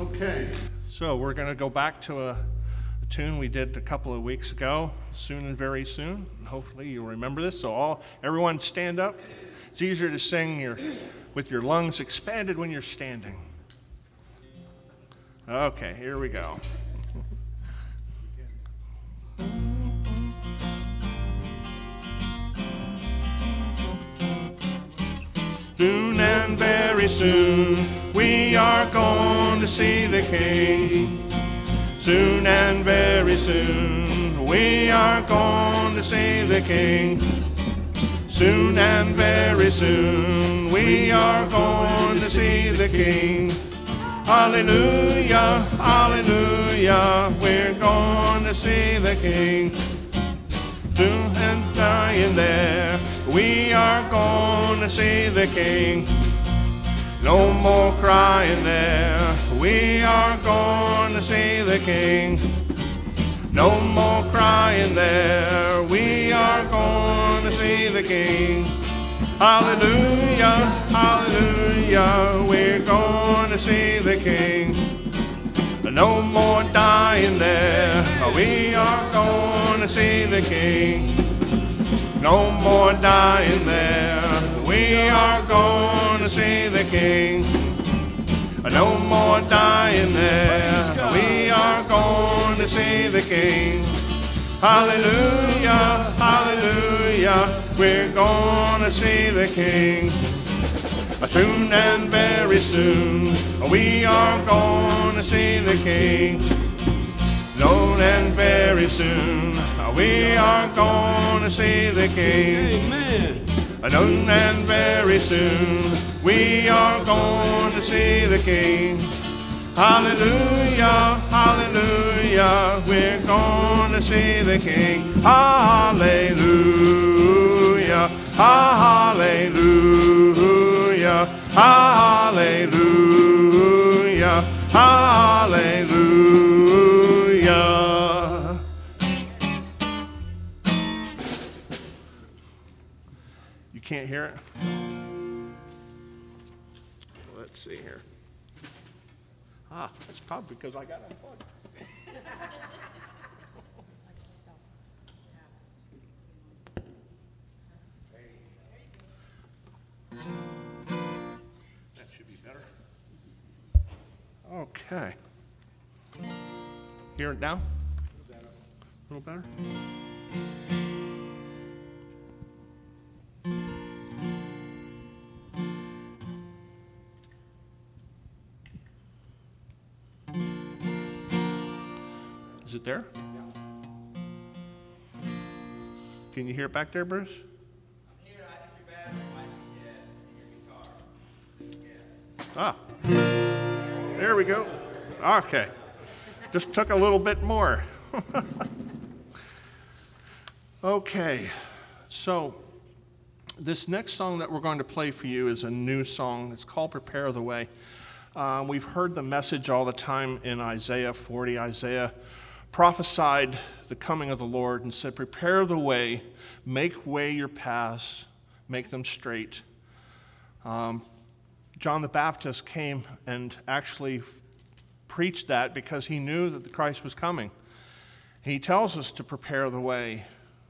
Okay, so we're going to go back to a tune we did a couple of weeks ago, Soon and Very Soon. Hopefully you'll remember this. So everyone stand up. It's easier to sing with your lungs expanded when you're standing. Okay, here we go. Soon and very soon we are going to see the King. Soon and very soon we are going to see the King. Soon and very soon we are going to see the King. Hallelujah, hallelujah, we're going to see the King. Soon and dying there, we are going to see the King. No more crying there, we are going to see the King. No more crying there, we are going to see the King. Hallelujah, hallelujah, we're going to see the King. No more dying there, we are going to see the King. No more dying there, we are going to see the King. No more dying there, we are going to see the King. Hallelujah, hallelujah, we're going to see the King. Soon and very soon, we are going to see the King. Soon and very soon, we are going to see the King. Amen. Soon and very soon, we are going to see the King. Hallelujah, hallelujah, we're going to see the King. Hallelujah, hallelujah, hallelujah, hallelujah. You can't hear it? Let's see here. It's probably because I got unplugged. That should be better. Okay. Hear it now? A little better? Is it there? Can you hear it back there, Bruce? I'm here. I think your battery might be dead in your guitar. There we go. Okay. Just took a little bit more. Okay. So this next song that we're going to play for you is a new song. It's called Prepare the Way. We've heard the message all the time in Isaiah 40. Isaiah prophesied the coming of the Lord and said, prepare the way, make way your paths, make them straight. John the Baptist came and actually preached that because he knew that the Christ was coming. He tells us to prepare the way.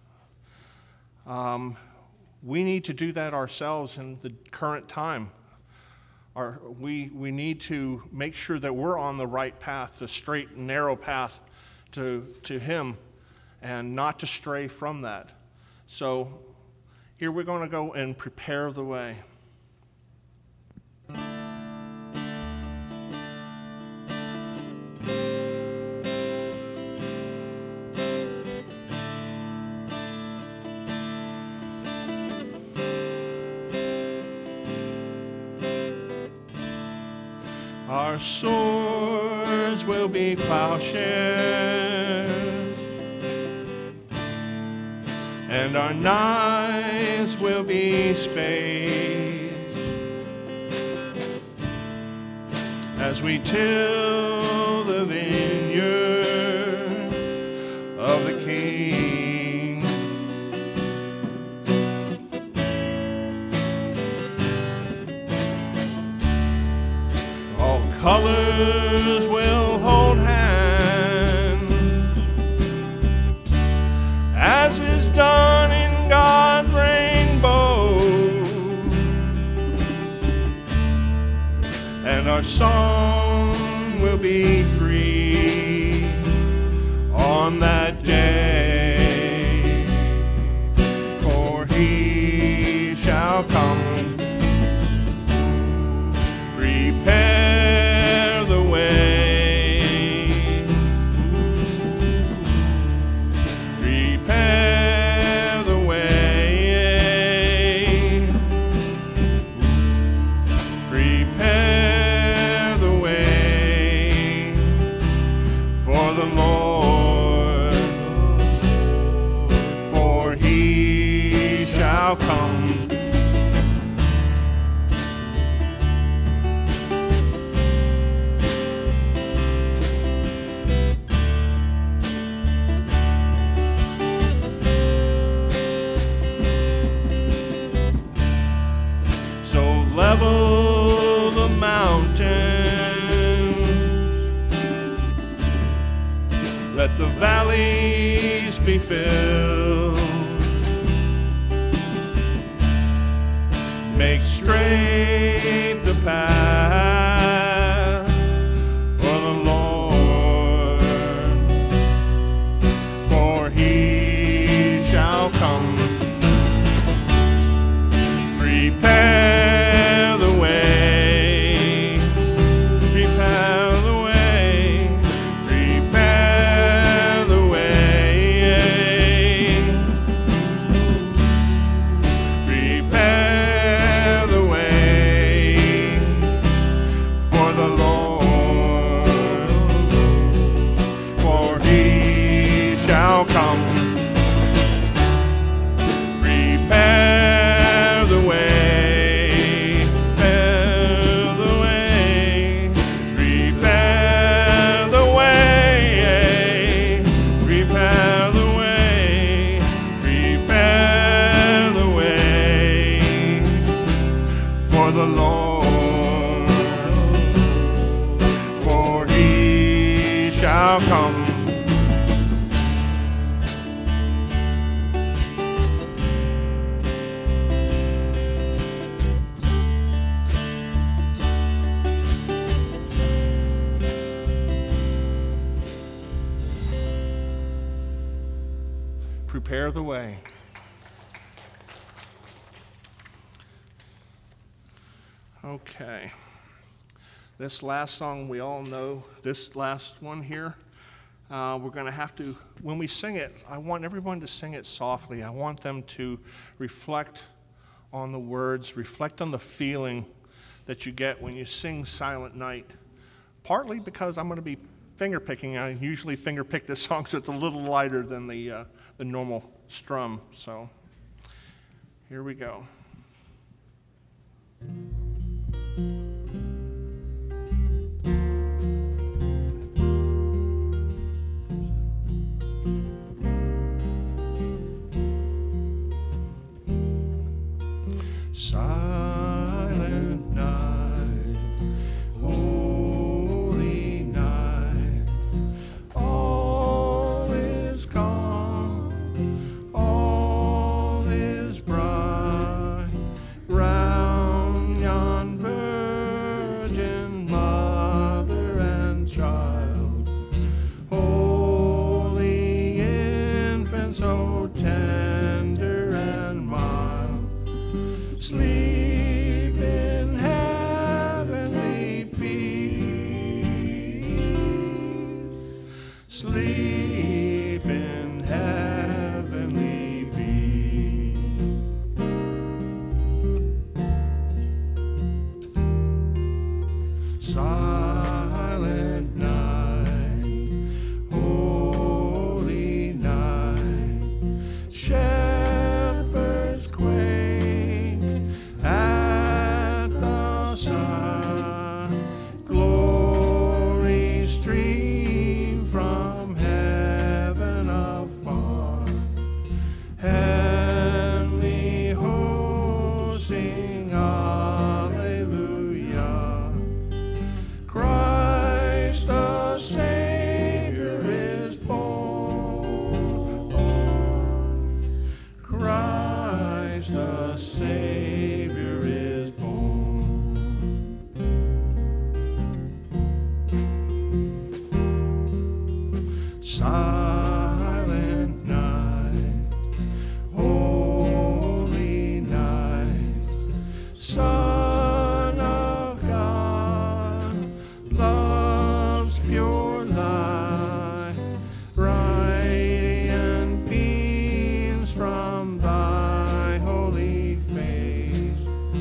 We need to do that ourselves in the current time. We need to make sure that we're on the right path, the straight and narrow path to Him, and not to stray from that. So here we're going to go and prepare the way. Our swords will be plowshares, and our knives will be spades, as we till the vineyard of the King. All colors brothers will hold hands, as is done in God's rainbow, and our song will be free on that day, for he shall come. Prepare the way, prepare the way, prepare the way for the Lord, for he shall come. Level the mountains, let the valleys be filled, make straight the path for the Lord, for he shall come. Prepare the way, prepare the way, prepare the way, prepare the way for the Lord, for he shall come. Prepare the way. The Lord, for he shall come. Prepare the way. Okay. This last song, we all know this last one here. We're going to have to, when we sing it, I want everyone to sing it softly. I want them to reflect on the words, reflect on the feeling that you get when you sing Silent Night. Partly because I'm going to be finger picking. I usually finger pick this song, so it's a little lighter than the normal strum. So here we go. Silent night, holy night, all is calm, all is bright, round yon virgin mother and child, holy infant so tender and mild, sleep in heavenly peace, sleep in heavenly peace. Silent night, holy night, shepherds quake at the sun, glory stream from heaven. silent night, holy night, Son of God, love's pure light, radiant beams from thy holy face,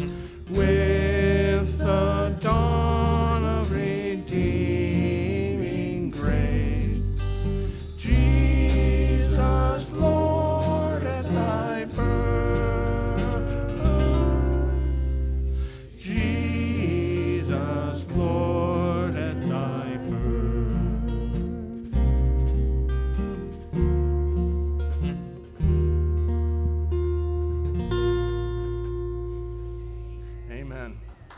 with the dawn of redeeming grace. Jesus, Lord, at thy birth, Jesus, Lord, at thy birth. Amen.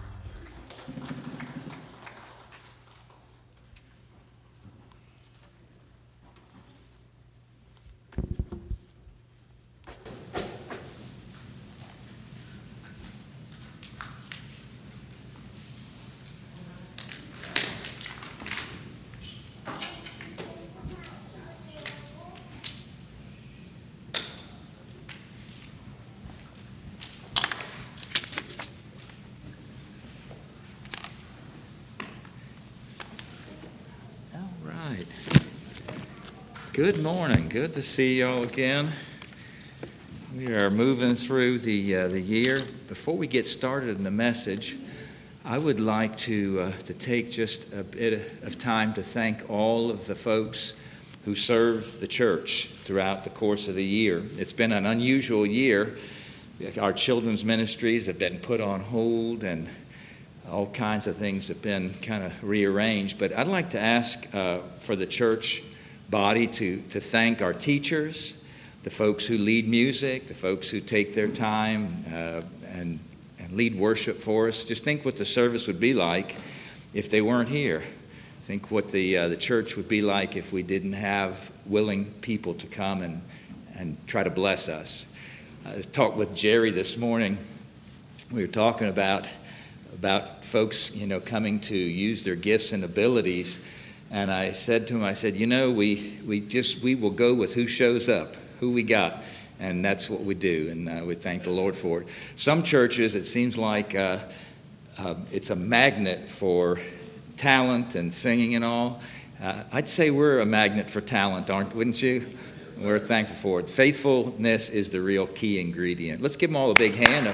All right. Good morning. Good to see you all again. We are moving through the year. Before we get started in the message, I would like to take just a bit of time to thank all of the folks who serve the church throughout the course of the year. It's been an unusual year. Our children's ministries have been put on hold, and all kinds of things have been kind of rearranged. But I'd like to ask for the church body to thank our teachers, the folks who lead music, the folks who take their time and lead worship for us. Just think what the service would be like if they weren't here. Think what the church would be like if we didn't have willing people to come and try to bless us. I talked with Jerry this morning. We were talking about folks, coming to use their gifts and abilities. And I said to him, we will go with who shows up, who we got. And that's what we do. And we thank the Lord for it. Some churches, it seems like it's a magnet for talent and singing and all. I'd say we're a magnet for talent, wouldn't you? We're thankful for it. Faithfulness is the real key ingredient. Let's give them all a big hand.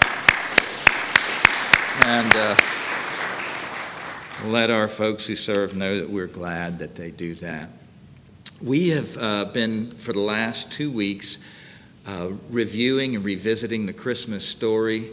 And let our folks who serve know that we're glad that they do that. We have been, for the last 2 weeks, reviewing and revisiting the Christmas story.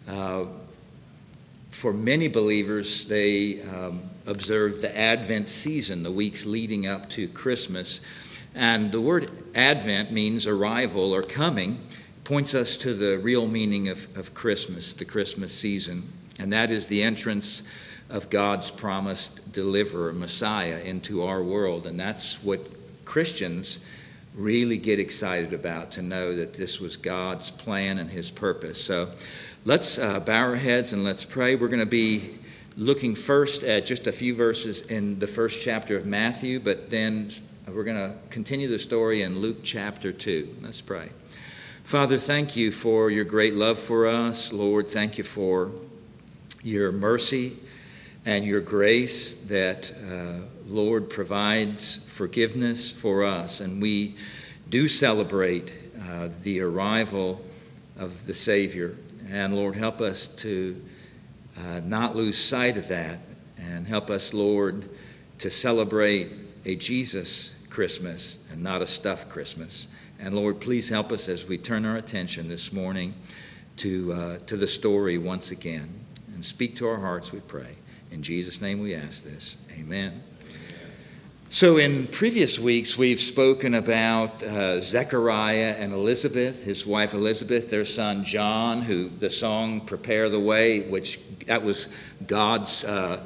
For many believers, they observe the Advent season, the weeks leading up to Christmas. And the word Advent means arrival or coming, points us to the real meaning of Christmas, the Christmas season. And that is the entrance of God's promised deliverer, Messiah, into our world. And that's what Christians really get excited about, to know that this was God's plan and his purpose. So let's bow our heads and let's pray. We're going to be looking first at just a few verses in the first chapter of Matthew, but then we're going to continue the story in Luke chapter 2. Let's pray. Father, thank you for your great love for us. Lord, thank you for your mercy and your grace that, Lord, provides forgiveness for us. And we do celebrate the arrival of the Savior. And, Lord, help us to not lose sight of that. And help us, Lord, to celebrate a Jesus Christmas and not a stuffed Christmas. And, Lord, please help us as we turn our attention this morning to the story once again. And speak to our hearts, we pray. In Jesus' name we ask this. Amen. So in previous weeks, we've spoken about Zechariah and Elizabeth, his wife Elizabeth, their son John, who the song "Prepare the Way," which that was God's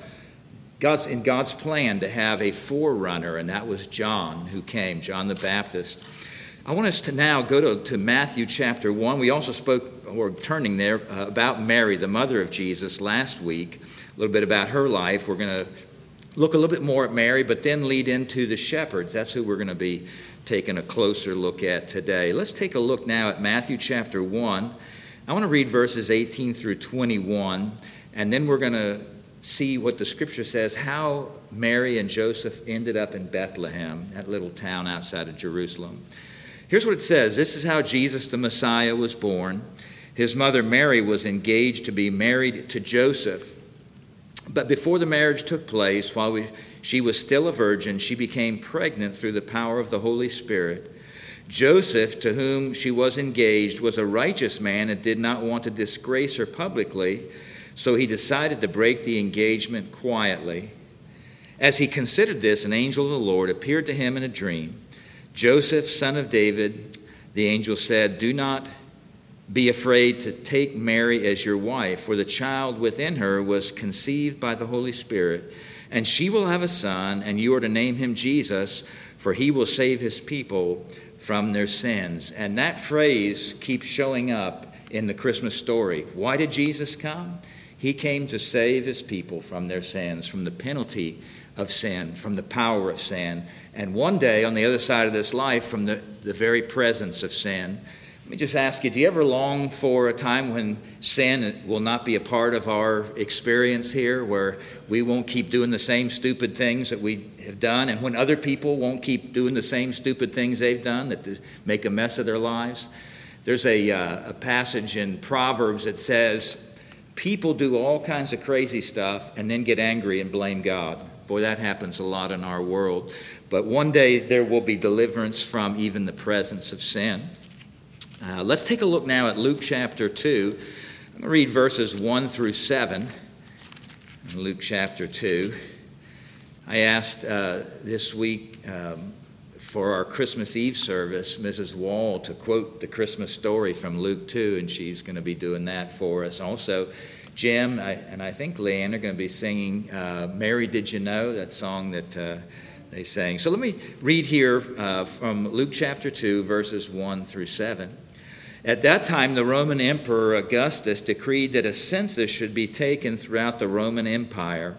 plan to have a forerunner, and that was John who came, John the Baptist. I want us to now go to Matthew chapter 1. We also spoke, or turning there, about Mary, the mother of Jesus, last week. A little bit about her life. We're going to look a little bit more at Mary, but then lead into the shepherds. That's who we're going to be taking a closer look at today. Let's take a look now at Matthew chapter 1. I want to read verses 18 through 21, and then we're going to see what the scripture says, how Mary and Joseph ended up in Bethlehem, that little town outside of Jerusalem. Here's what it says. This is how Jesus the Messiah was born. His mother Mary was engaged to be married to Joseph. But before the marriage took place, while she was still a virgin, she became pregnant through the power of the Holy Spirit. Joseph, to whom she was engaged, was a righteous man and did not want to disgrace her publicly, so he decided to break the engagement quietly. As he considered this, an angel of the Lord appeared to him in a dream. "Joseph, son of David," the angel said, "do not be afraid to take Mary as your wife, for the child within her was conceived by the Holy Spirit, and she will have a son, and you are to name him Jesus, for he will save his people from their sins." And that phrase keeps showing up in the Christmas story. Why did Jesus come? He came to save his people from their sins, from the penalty of sin, from the power of sin, and one day on the other side of this life, from the very presence of sin. Let me just ask you, do you ever long for a time when sin will not be a part of our experience here, where we won't keep doing the same stupid things that we have done, and when other people won't keep doing the same stupid things they've done that make a mess of their lives? There's a passage in Proverbs that says, people do all kinds of crazy stuff and then get angry and blame God. Boy, that happens a lot in our world. But one day there will be deliverance from even the presence of sin. Let's take a look now at Luke chapter 2. I'm going to read verses 1 through 7 in Luke chapter 2. I asked this week for our Christmas Eve service, Mrs. Wall, to quote the Christmas story from Luke 2, and she's going to be doing that for us. Also, Jim and I think Leanne are going to be singing Mary, Did You Know, that song that they sang. So let me read here from Luke chapter 2, verses 1 through 7. At that time, the Roman Emperor Augustus decreed that a census should be taken throughout the Roman Empire.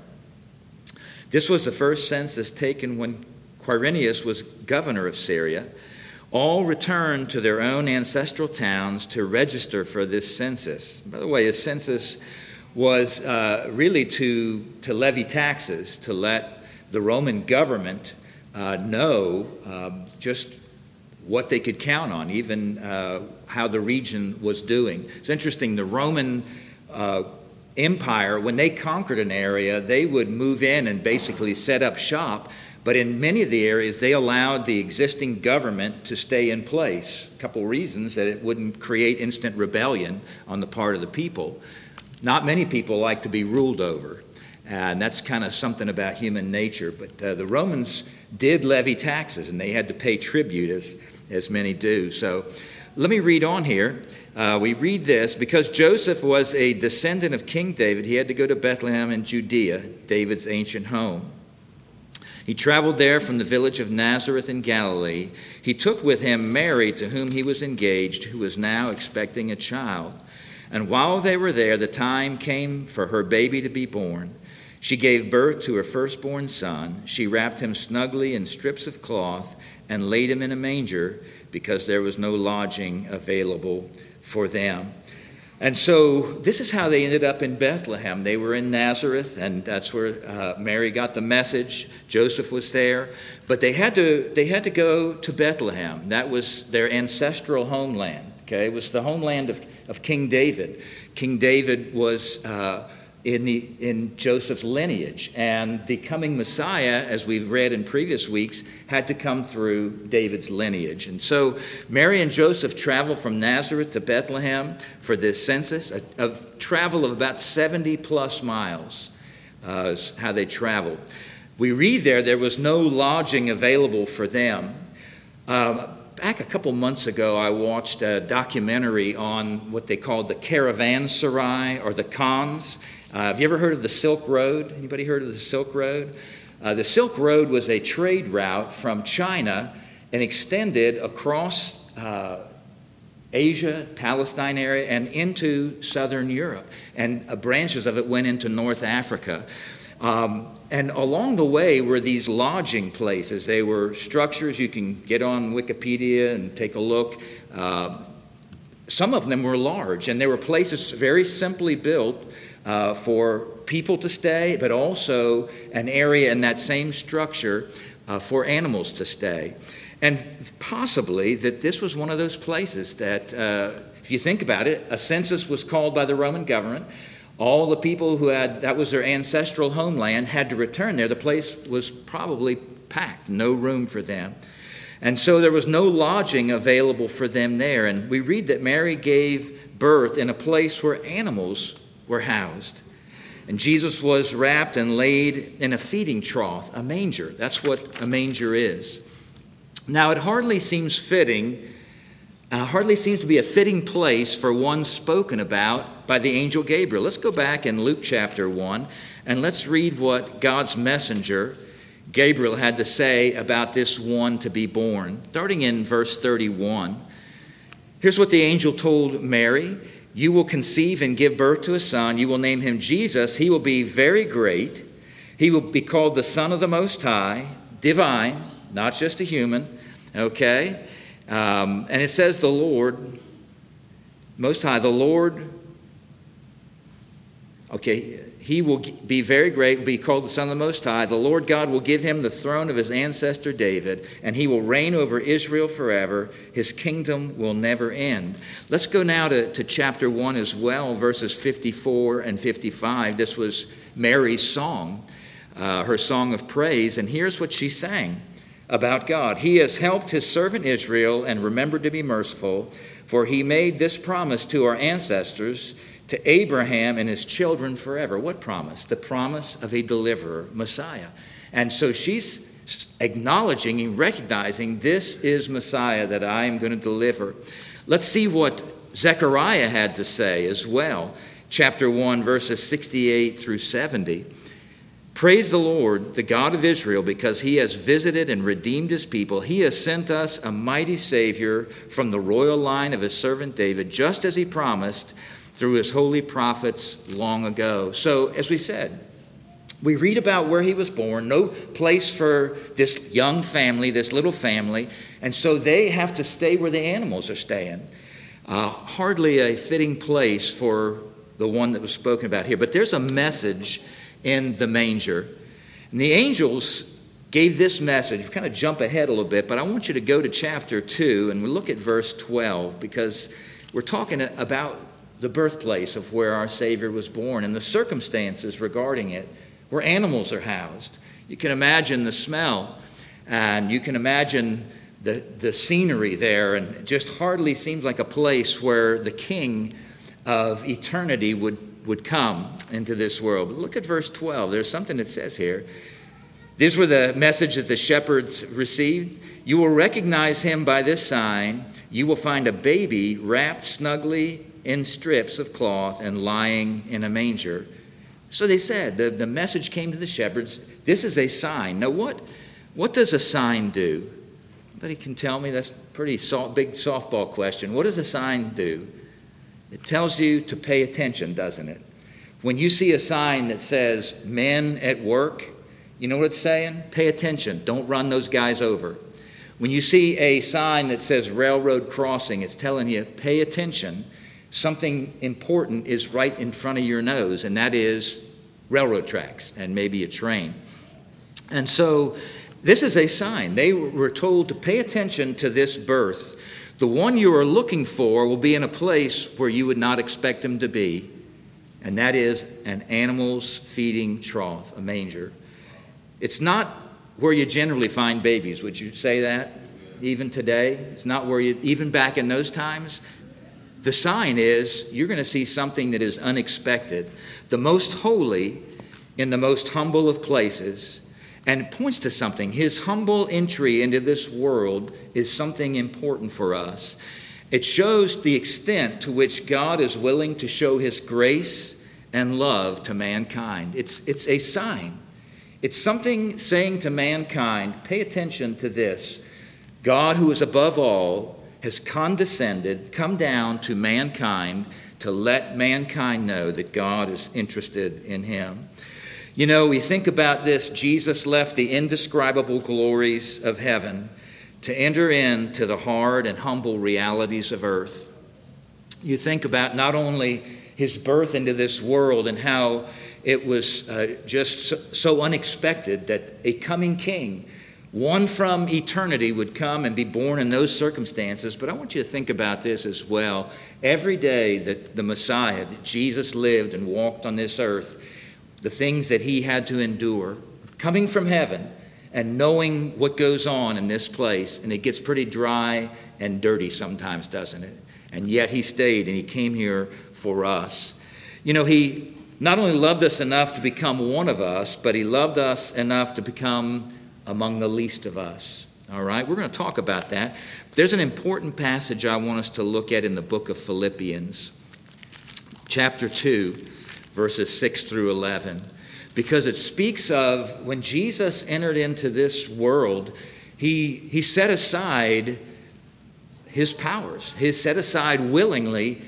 This was the first census taken when Quirinius was governor of Syria. All returned to their own ancestral towns to register for this census. By the way, a census was really to levy taxes, to let the Roman government know just what they could count on, even how the region was doing. It's interesting, the Roman Empire, when they conquered an area, they would move in and basically set up shop, but in many of the areas, they allowed the existing government to stay in place. A couple reasons: that it wouldn't create instant rebellion on the part of the people. Not many people like to be ruled over, and that's kind of something about human nature. But the Romans did levy taxes, and they had to pay tribute, as many do. So let me read on here. We read this: because Joseph was a descendant of King David, he had to go to Bethlehem in Judea, David's ancient home. He traveled there from the village of Nazareth in Galilee. He took with him Mary, to whom he was engaged, who was now expecting a child. And while they were there, the time came for her baby to be born. She gave birth to her firstborn son. She wrapped him snugly in strips of cloth and laid him in a manger, because there was no lodging available for them. And so this is how they ended up in Bethlehem. They were in Nazareth, and that's where Mary got the message. Joseph was there, but they had to go to Bethlehem. That was their ancestral homeland. Okay, it was the homeland of King David. King David was in Joseph's lineage, and the coming Messiah, as we've read in previous weeks, had to come through David's lineage. And so Mary and Joseph traveled from Nazareth to Bethlehem for this census, a travel of about 70 plus miles is how they traveled. We read there was no lodging available for them. Back a couple months ago, I watched a documentary on what they called the caravanserai, or the khans. Have you ever heard of the Silk Road? Anybody heard of the Silk Road? The Silk Road was a trade route from China and extended across Asia, Palestine area, and into southern Europe. And branches of it went into North Africa. And along the way were these lodging places. They were structures. You can get on Wikipedia and take a look. Some of them were large, and there were places very simply built for people to stay, but also an area in that same structure for animals to stay. And possibly that this was one of those places that, if you think about it, a census was called by the Roman government. All the people who that was their ancestral homeland, had to return there. The place was probably packed, no room for them. And so there was no lodging available for them there. And we read that Mary gave birth in a place where animals were housed. And Jesus was wrapped and laid in a feeding trough, a manger. That's what a manger is. Now, it hardly seems to be a fitting place for one spoken about by the angel Gabriel. Let's go back in Luke chapter 1, and let's read what God's messenger Gabriel had to say about this one to be born. Starting in verse 31, here's what the angel told Mary. You will conceive and give birth to a son. You will name him Jesus. He will be very great. He will be called the Son of the Most High, divine, not just a human. Okay? And it says the Lord, Most High, the Lord, okay, he will be very great, will be called the Son of the Most High. The Lord God will give him the throne of his ancestor David, and he will reign over Israel forever. His kingdom will never end. Let's go now to chapter 1 as well, verses 54 and 55. This was Mary's song, her song of praise, and here's what she sang about God. He has helped his servant Israel and remembered to be merciful, for he made this promise to our ancestors, to Abraham and his children forever. What promise? The promise of a deliverer, Messiah. And so she's acknowledging and recognizing this is Messiah that I am going to deliver. Let's see what Zechariah had to say as well. Chapter 1, verses 68 through 70. Praise the Lord, the God of Israel, because he has visited and redeemed his people. He has sent us a mighty Savior from the royal line of his servant David, just as he promised through his holy prophets long ago. So, as we said, we read about where he was born, no place for this young family, this little family, and so they have to stay where the animals are staying. Hardly a fitting place for the one that was spoken about here. But there's a message in the manger. And the angels gave this message. We kind of jump ahead a little bit, but I want you to go to chapter 2 and we look at verse 12, because we're talking about the birthplace of where our Savior was born and the circumstances regarding it, where animals are housed. You can imagine the smell, and you can imagine the scenery there, and it just hardly seems like a place where the King of eternity would come into this world. But look at verse 12. There's something that says here. These were the message that the shepherds received. You will recognize him by this sign. You will find a baby wrapped snugly in strips of cloth and lying in a manger. So they said, the message came to the shepherds, this is a sign. Now what does a sign do? Anybody can tell me? That's a pretty big softball question. What does a sign do? It tells you to pay attention, doesn't it? When you see a sign that says men at work, you know what it's saying? Pay attention. Don't run those guys over. When you see a sign that says railroad crossing, it's telling you pay attention. Something important is right in front of your nose, and that is railroad tracks and maybe a train. And so this is a sign. They were told to pay attention to this birth. The one you are looking for will be in a place where you would not expect him to be, and that is an animal's feeding trough, a manger. It's not where you generally find babies. Would you say that? Even today? It's not where even back in those times? The sign is you're going to see something that is unexpected. The most holy in the most humble of places. And it points to something. His humble entry into this world is something important for us. It shows the extent to which God is willing to show his grace and love to mankind. It's a sign. It's something saying to mankind, pay attention to this. God, who is above all, has condescended, come down to mankind to let mankind know that God is interested in him. You know, we think about this. Jesus left the indescribable glories of heaven to enter into the hard and humble realities of earth. You think about not only his birth into this world and how it was just so unexpected that a coming king, one from eternity, would come and be born in those circumstances. But I want you to think about this as well. Every day that the Messiah, that Jesus lived and walked on this earth, the things that he had to endure, coming from heaven and knowing what goes on in this place. And it gets pretty dry and dirty sometimes, doesn't it? And yet he stayed and he came here for us. You know, he not only loved us enough to become one of us, but he loved us enough to become among the least of us. All right, we're going to talk about that. There's an important passage I want us to look at in the book of Philippians, chapter 2, verses 6 through 11, because it speaks of when Jesus entered into this world, he set aside his powers. He set aside willingly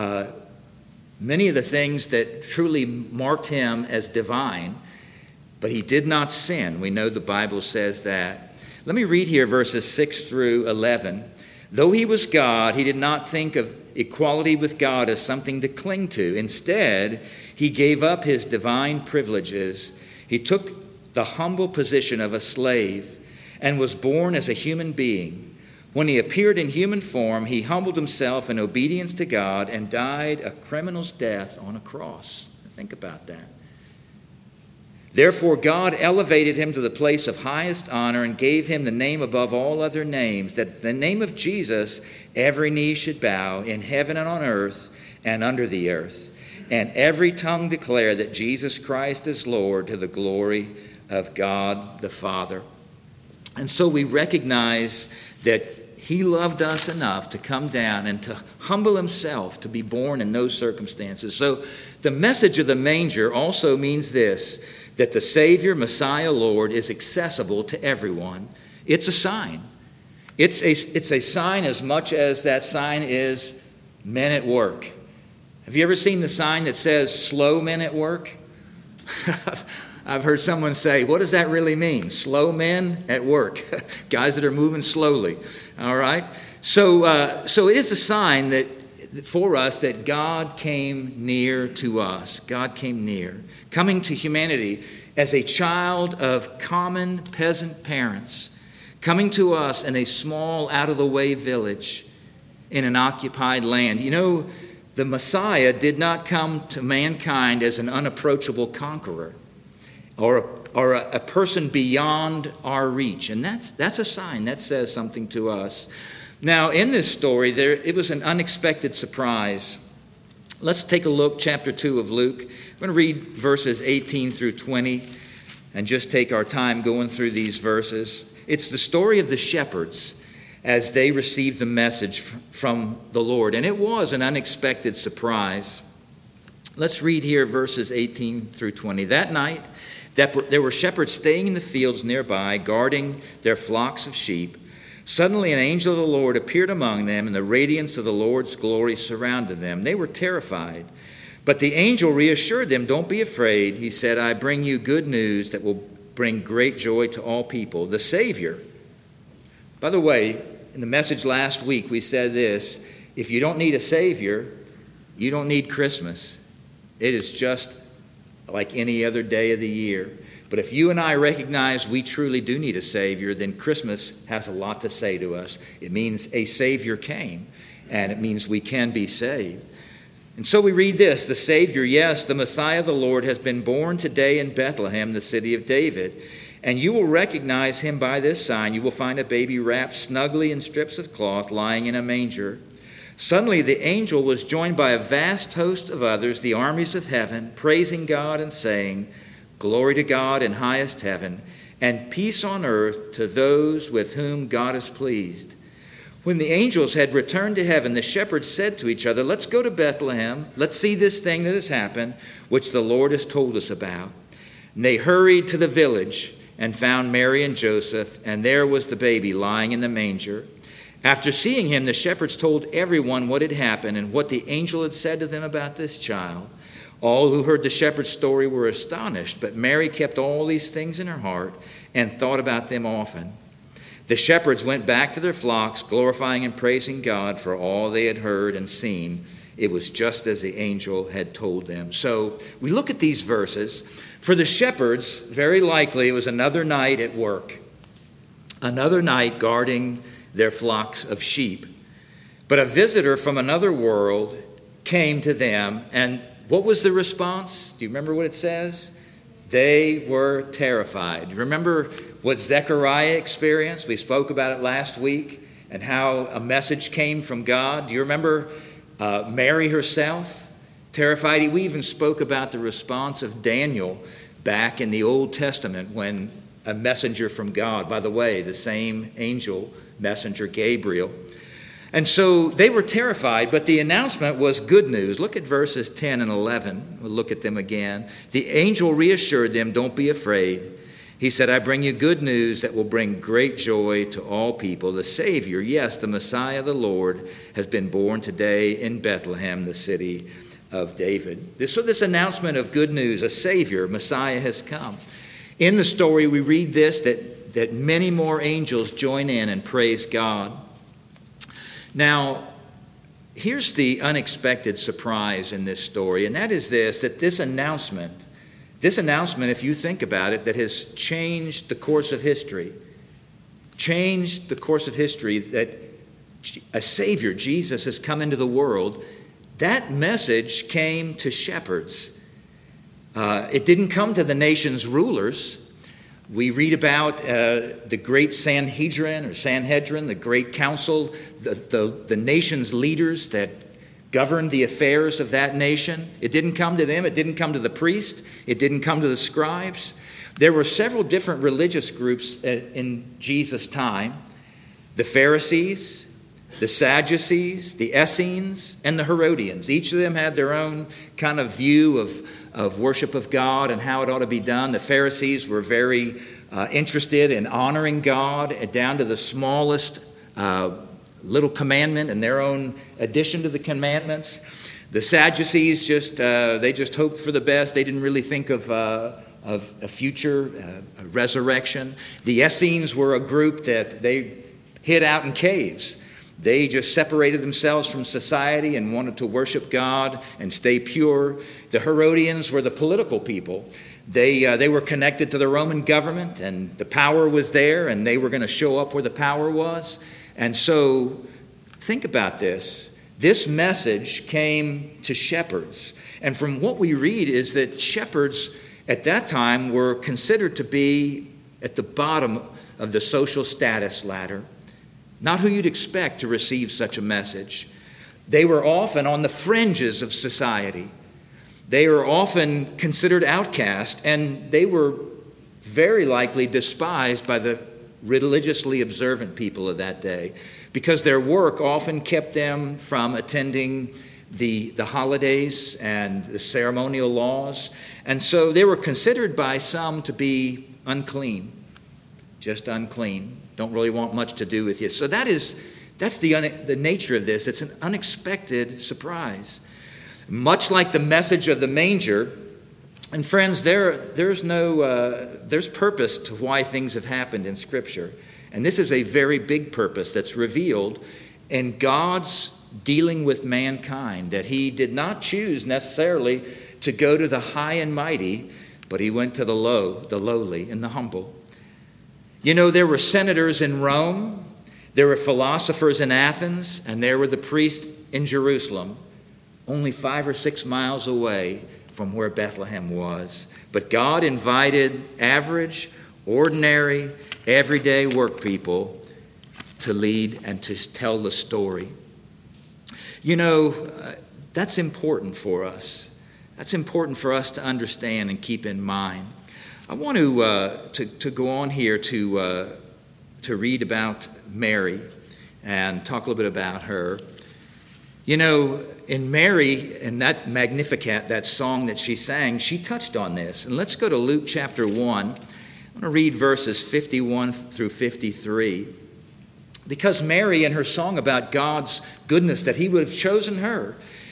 many of the things that truly marked him as divine, but he did not sin. We know the Bible says that. Let me read here verses 6 through 11. Though he was God, he did not think of equality with God as something to cling to. Instead, he gave up his divine privileges. He took the humble position of a slave and was born as a human being. When he appeared in human form, he humbled himself in obedience to God and died a criminal's death on a cross. Think about that. Therefore, God elevated him to the place of highest honor and gave him the name above all other names, that at the name of Jesus every knee should bow in heaven and on earth and under the earth, and every tongue declare that Jesus Christ is Lord, to the glory of God the Father. And so we recognize that he loved us enough to come down and to humble himself, to be born in those circumstances. So the message of the manger also means this, that the Savior, Messiah, Lord, is accessible to everyone. It's a sign. It's a sign as much as that sign is men at work. Have you ever seen the sign that says slow men at work? I've heard someone say, what does that really mean? Slow men at work. Guys that are moving slowly. All right? So it is a sign that for us that God came near to us. God came near, coming to humanity as a child of common peasant parents, coming to us in a small, out-of-the-way village in an occupied land. You know, the Messiah did not come to mankind as an unapproachable conqueror or a person beyond our reach. And that's a sign. That says something to us. Now, in this story, it was an unexpected surprise. Let's take a look, chapter 2 of Luke. I'm going to read verses 18 through 20 and just take our time going through these verses. It's the story of the shepherds as they received the message from the Lord. And it was an unexpected surprise. Let's read here verses 18 through 20. That night, there were shepherds staying in the fields nearby, guarding their flocks of sheep. Suddenly an angel of the Lord appeared among them, and the radiance of the Lord's glory surrounded them. They were terrified. But the angel reassured them, "Don't be afraid." He said, "I bring you good news that will bring great joy to all people. The Savior." By the way, in the message last week, we said this: if you don't need a Savior, you don't need Christmas. It is just like any other day of the year. But if you and I recognize we truly do need a Savior, then Christmas has a lot to say to us. It means a Savior came, and it means we can be saved. And so we read this: the Savior, yes, the Messiah, the Lord, has been born today in Bethlehem, the city of David. And you will recognize him by this sign. You will find a baby wrapped snugly in strips of cloth, lying in a manger. Suddenly the angel was joined by a vast host of others, the armies of heaven, praising God and saying, "Glory to God in highest heaven, and peace on earth to those with whom God is pleased." When the angels had returned to heaven, the shepherds said to each other, "Let's go to Bethlehem. Let's see this thing that has happened, which the Lord has told us about." And they hurried to the village and found Mary and Joseph, and there was the baby lying in the manger. After seeing him, the shepherds told everyone what had happened and what the angel had said to them about this child. All who heard the shepherd's story were astonished, but Mary kept all these things in her heart and thought about them often. The shepherds went back to their flocks, glorifying and praising God for all they had heard and seen. It was just as the angel had told them. So we look at these verses. For the shepherds, very likely it was another night at work, another night guarding their flocks of sheep. But a visitor from another world came to them, and what was the response? Do you remember what it says? They were terrified. Remember what Zechariah experienced? We spoke about it last week, and how a message came from God. Do you remember Mary herself? Terrified. We even spoke about the response of Daniel back in the Old Testament when a messenger from God, by the way, the same angel messenger Gabriel. And so they were terrified, but the announcement was good news. Look at verses 10 and 11. We'll look at them again. The angel reassured them, don't be afraid. He said, I bring you good news that will bring great joy to all people. The Savior, yes, the Messiah, the Lord, has been born today in Bethlehem, the city of David. So this announcement of good news, a Savior, Messiah, has come. In the story, we read this, that many more angels join in and praise God. Now, here's the unexpected surprise in this story, and that is this announcement, if you think about it, that has changed the course of history, that a Savior, Jesus, has come into the world. That message came to shepherds. It didn't come to the nation's rulers. We read about the great Sanhedrin, the great council, the nation's leaders that governed the affairs of that nation. It didn't come to them. It didn't come to the priest. It didn't come to the scribes. There were several different religious groups in Jesus' time. The Pharisees, the Sadducees, the Essenes, and the Herodians. Each of them had their own kind of view of worship of God and how it ought to be done. The Pharisees were very interested in honoring God down to the smallest little commandment and their own addition to the commandments. The Sadducees they just hoped for the best. They didn't really think of a future a resurrection. The Essenes were a group that they hid out in caves. They just separated themselves from society and wanted to worship God and stay pure. The Herodians were the political people. They were connected to the Roman government, and the power was there, and they were going to show up where the power was. And so think about this. This message came to shepherds. And from what we read is that shepherds at that time were considered to be at the bottom of the social status ladder. Not who you'd expect to receive such a message. They were often on the fringes of society. They were often considered outcast, and they were very likely despised by the religiously observant people of that day because their work often kept them from attending the holidays and the ceremonial laws. And so they were considered by some to be unclean, just unclean. Don't really want much to do with you. So that's the nature of this. It's an unexpected surprise. Much like the message of the manger, and friends, there's purpose to why things have happened in Scripture. And this is a very big purpose that's revealed in God's dealing with mankind, that he did not choose necessarily to go to the high and mighty, but he went to the lowly, and the humble. You know, there were senators in Rome, there were philosophers in Athens, and there were the priests in Jerusalem, only 5 or 6 miles away from where Bethlehem was. But God invited average, ordinary, everyday work people to lead and to tell the story. You know, that's important for us. That's important for us to understand and keep in mind. I want to go on here to read about Mary and talk a little bit about her. You know, in Mary, in that Magnificat, that song that she sang, she touched on this. And let's go to Luke chapter 1. I'm going to read verses 51 through 53. Because Mary, in her song about God's goodness, that he would have chosen her,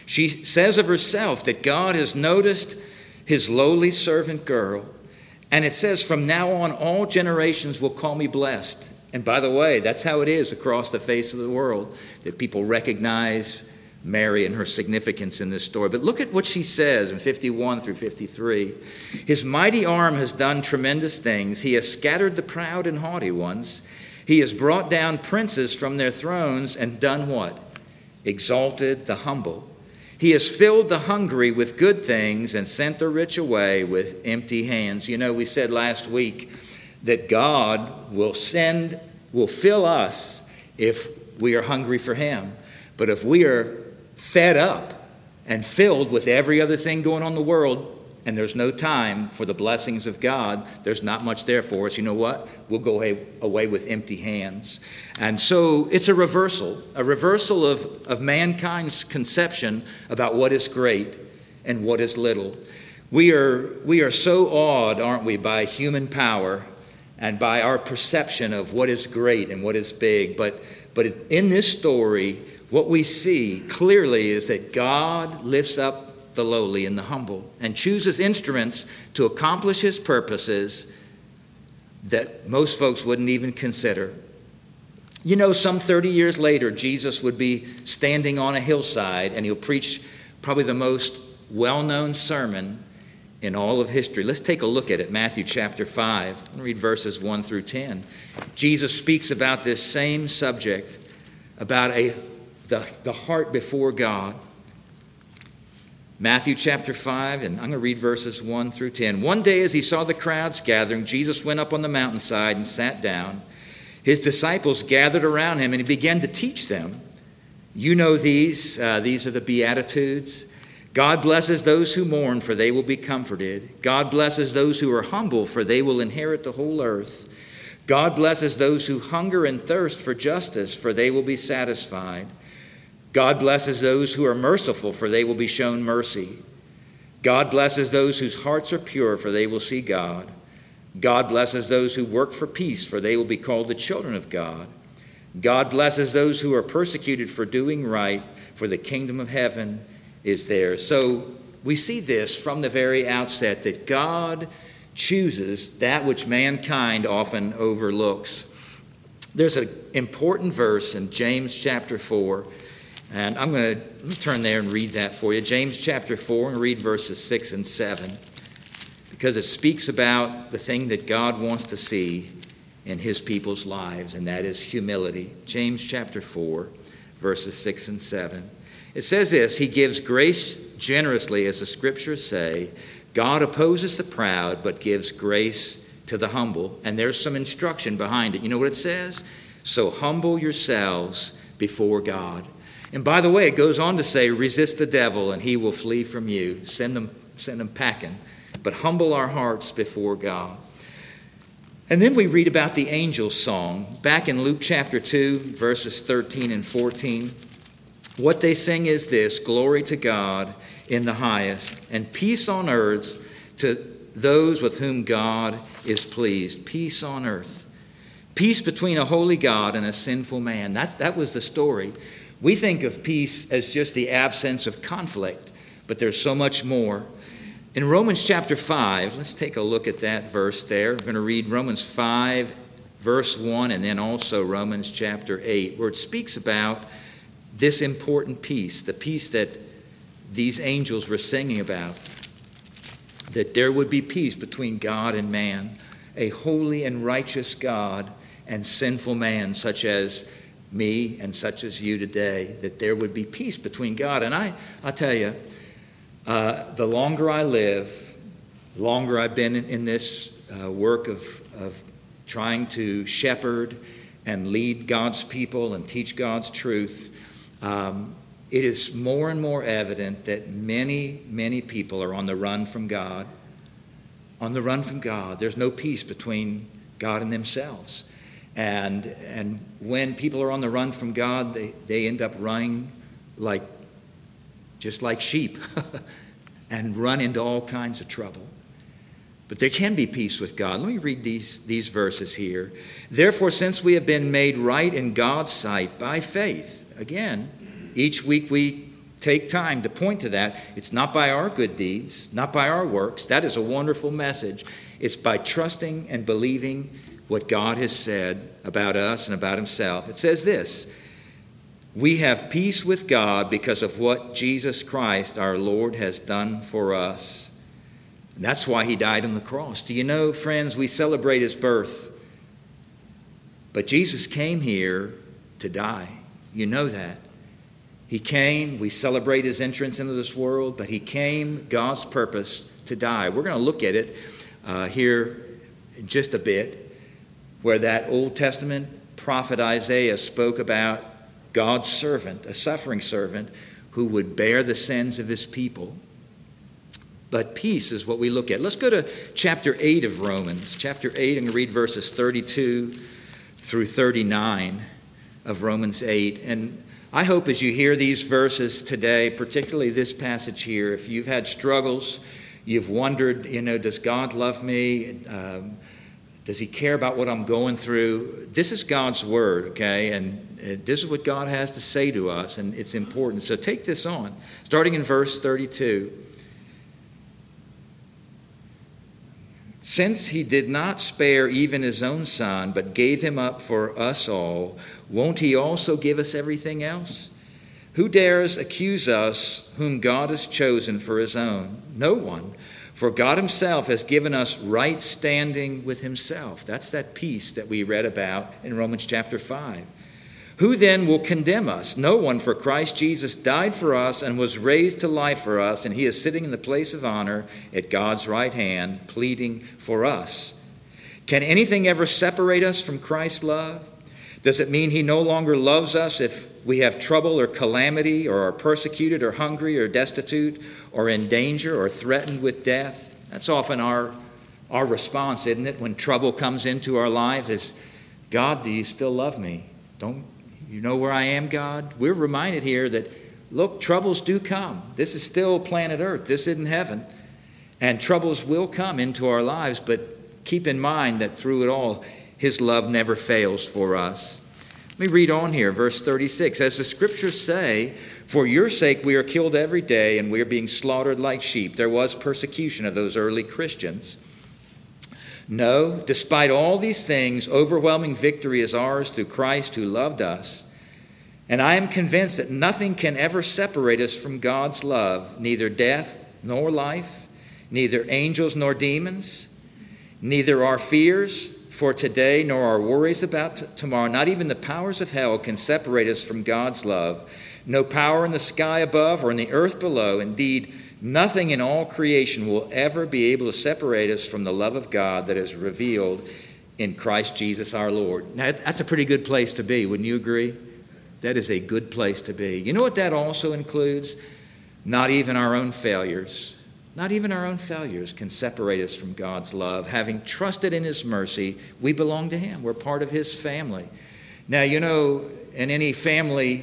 She says of herself that God has noticed his lowly servant girl. And it says, from now on, all generations will call me blessed. And by the way, that's how it is across the face of the world, that people recognize Mary and her significance in this story. But look at what she says in 51 through 53. His mighty arm has done tremendous things. He has scattered the proud and haughty ones. He has brought down princes from their thrones and done what? Exalted the humble. He has filled the hungry with good things and sent the rich away with empty hands. You know, we said last week that God will fill us if we are hungry for him. But if we are fed up and filled with every other thing going on in the world, and there's no time for the blessings of God, there's not much there for us. You know what? We'll go away with empty hands. And so it's a reversal of mankind's conception about what is great and what is little. We are so awed, aren't we, by human power and by our perception of what is great and what is big. But in this story, what we see clearly is that God lifts up the lowly and the humble and chooses instruments to accomplish his purposes that most folks wouldn't even consider. You know, some 30 years later, Jesus would be standing on a hillside and he'll preach probably the most well-known sermon in all of history. Let's take a look at it. Matthew chapter 5. I'll read verses 1 through 10. Jesus speaks about this same subject, about the heart before God. Matthew chapter 5, and I'm going to read verses 1 through 10. One day as he saw the crowds gathering, Jesus went up on the mountainside and sat down. His disciples gathered around him and he began to teach them. You know these are the Beatitudes. God blesses those who mourn, for they will be comforted. God blesses those who are humble, for they will inherit the whole earth. God blesses those who hunger and thirst for justice, for they will be satisfied. God blesses those who are merciful, for they will be shown mercy. God blesses those whose hearts are pure, for they will see God. God blesses those who work for peace, for they will be called the children of God. God blesses those who are persecuted for doing right, for the kingdom of heaven is theirs. So we see this from the very outset, that God chooses that which mankind often overlooks. There's an important verse in James chapter 4. And I'm going to turn there and read that for you. James chapter 4, and read verses 6 and 7. Because it speaks about the thing that God wants to see in his people's lives, and that is humility. James chapter 4, verses 6 and 7. It says this, he gives grace generously, as the scriptures say. God opposes the proud, but gives grace to the humble. And there's some instruction behind it. You know what it says? So humble yourselves before God. And by the way, it goes on to say, resist the devil and he will flee from you. Send them packing. But humble our hearts before God. And then we read about the angels' song. Back in Luke chapter 2, verses 13 and 14. What they sing is this, glory to God in the highest, and peace on earth to those with whom God is pleased. Peace on earth. Peace between a holy God and a sinful man. That was the story. We think of peace as just the absence of conflict, but there's so much more. In Romans chapter 5, let's take a look at that verse there. I'm going to read Romans 5, verse 1, and then also Romans chapter 8, where it speaks about this important peace, the peace that these angels were singing about, that there would be peace between God and man, a holy and righteous God and sinful man, such as me and such as you today, that there would be peace between God. And I'll tell you, the longer I live, the longer I've been in this work of trying to shepherd and lead God's people and teach God's truth, it is more and more evident that many, many people are on the run from God. On the run from God. There's no peace between God and themselves. And when people are on the run from God, they end up running just like sheep and run into all kinds of trouble. But there can be peace with God. Let me read these verses here. Therefore, since we have been made right in God's sight by faith, again, each week we take time to point to that. It's not by our good deeds, not by our works. That is a wonderful message. It's by trusting and believing what God has said about us and about himself. It says this: we have peace with God because of what Jesus Christ, our Lord, has done for us. And that's why he died on the cross. Do you know, friends, we celebrate his birth, but Jesus came here to die. You know that. He came, we celebrate his entrance into this world, but he came, God's purpose, to die. We're going to look at it here in just a bit, where that Old Testament prophet Isaiah spoke about God's servant, a suffering servant, who would bear the sins of his people. But peace is what we look at. Let's go to chapter 8 of Romans. Chapter 8, I'm going to read verses 32 through 39 of Romans 8. And I hope as you hear these verses today, particularly this passage here, if you've had struggles, you've wondered, does God love me? Does he care about what I'm going through? This is God's word, okay? And this is what God has to say to us, and it's important. So take this on. Starting in verse 32. Since he did not spare even his own son, but gave him up for us all, won't he also give us everything else? Who dares accuse us whom God has chosen for his own? No one. For God himself has given us right standing with himself. That's that peace that we read about in Romans chapter 5. Who then will condemn us? No one, for Christ Jesus died for us and was raised to life for us, and he is sitting in the place of honor at God's right hand, pleading for us. Can anything ever separate us from Christ's love? Does it mean he no longer loves us if we have trouble or calamity, or are persecuted or hungry or destitute or in danger or threatened with death? That's often our response, isn't it? When trouble comes into our life is, God, do you still love me? Don't you know where I am, God? We're reminded here that, look, troubles do come. This is still planet Earth. This isn't heaven. And troubles will come into our lives, but keep in mind that through it all, his love never fails for us. Let me read on here, verse 36. As the scriptures say, for your sake we are killed every day, and we are being slaughtered like sheep. There was persecution of those early Christians. No, despite all these things, overwhelming victory is ours through Christ who loved us. And I am convinced that nothing can ever separate us from God's love, neither death nor life, neither angels nor demons, neither our fears for today nor our worries about tomorrow. Not even the powers of hell can separate us from God's love. No power in the sky above or in the earth below. Indeed, nothing in all creation will ever be able to separate us from the love of God that is revealed in Christ Jesus our Lord. Now, that's a pretty good place to be, wouldn't you agree? That is a good place to be. You know what that also includes? Not even our own failures. Not even our own failures can separate us from God's love. Having trusted in his mercy, we belong to him. We're part of his family. Now, in any family,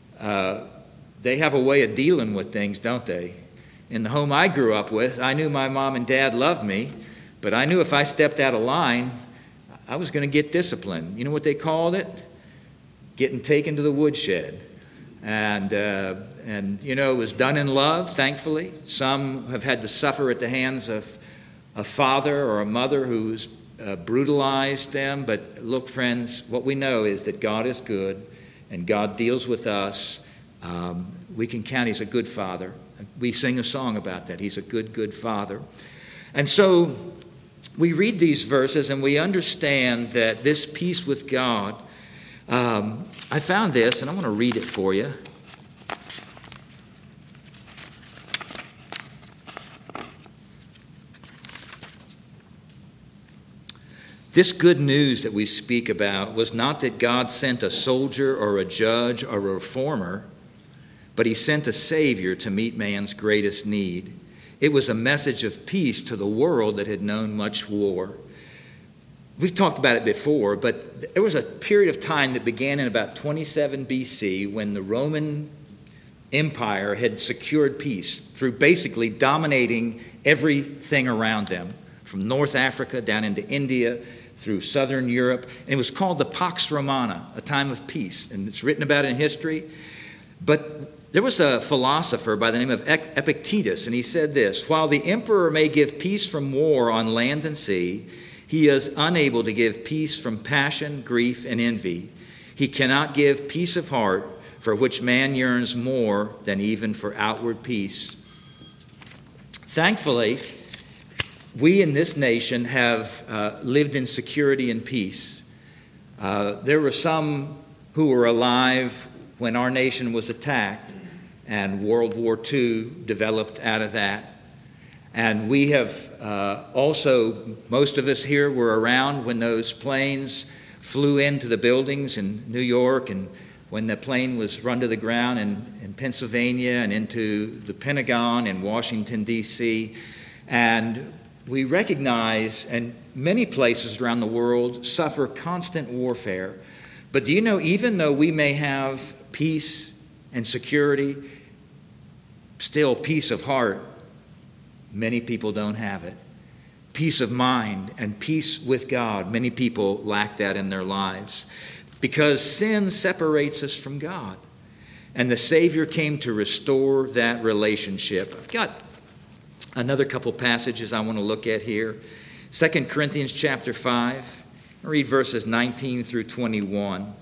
they have a way of dealing with things, don't they? In the home I grew up with, I knew my mom and dad loved me, but I knew if I stepped out of line, I was going to get disciplined. You know what they called it? Getting taken to the woodshed. And it was done in love, thankfully. Some have had to suffer at the hands of a father or a mother who's brutalized them. But look, friends, what we know is that God is good and God deals with us. We can count he's a good father. We sing a song about that. He's a good, good father. And so we read these verses and we understand that this peace with God, I found this and I want to read it for you. This good news that we speak about was not that God sent a soldier or a judge or a reformer, but he sent a Savior to meet man's greatest need. It was a message of peace to the world that had known much war. We've talked about it before, but there was a period of time that began in about 27 BC when the Roman Empire had secured peace through basically dominating everything around them, from North Africa down into India, through southern Europe. And it was called the Pax Romana, a time of peace. And it's written about in history. But there was a philosopher by the name of Epictetus, and he said this: while the emperor may give peace from war on land and sea, he is unable to give peace from passion, grief, and envy. He cannot give peace of heart, for which man yearns more than even for outward peace. Thankfully, we in this nation have lived in security and peace. There were some who were alive when our nation was attacked, and World War II developed out of that. And we have also, most of us here were around when those planes flew into the buildings in New York, and when the plane was run to the ground in Pennsylvania and into the Pentagon in Washington, D.C. And we recognize, and many places around the world suffer constant warfare. But do you know, even though we may have peace and security, still peace of heart, many people don't have it. Peace of mind and peace with God, many people lack that in their lives. Because sin separates us from God. And the Savior came to restore that relationship. I've got another couple passages I want to look at here. 2 Corinthians chapter 5. I'll read verses 19 through 21.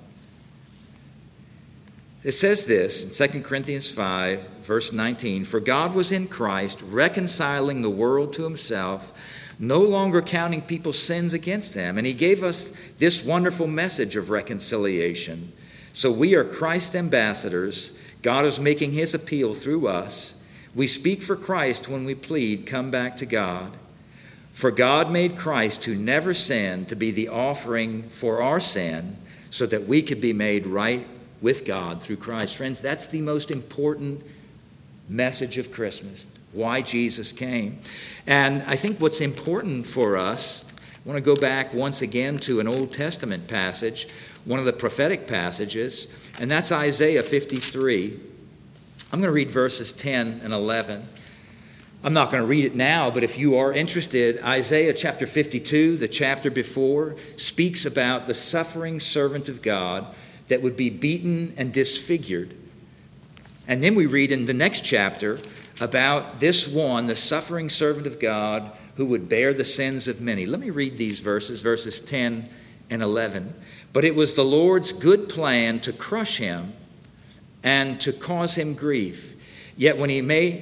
It says this in 2 Corinthians 5, verse 19, "For God was in Christ, reconciling the world to himself, no longer counting people's sins against them. And he gave us this wonderful message of reconciliation. So we are Christ's ambassadors. God is making his appeal through us. We speak for Christ when we plead, come back to God. For God made Christ, who never sinned, to be the offering for our sin, so that we could be made right with God through Christ." Friends, that's the most important message of Christmas, why Jesus came. And I think what's important for us, I want to go back once again to an Old Testament passage, one of the prophetic passages, and that's Isaiah 53. I'm going to read verses 10 and 11. I'm not going to read it now, but if you are interested, Isaiah chapter 52, the chapter before, speaks about the suffering servant of God that would be beaten and disfigured. And then we read in the next chapter about this one, the suffering servant of God, who would bear the sins of many. Let me read these verses 10 and 11. "But it was the Lord's good plan to crush him and to cause him grief. Yet when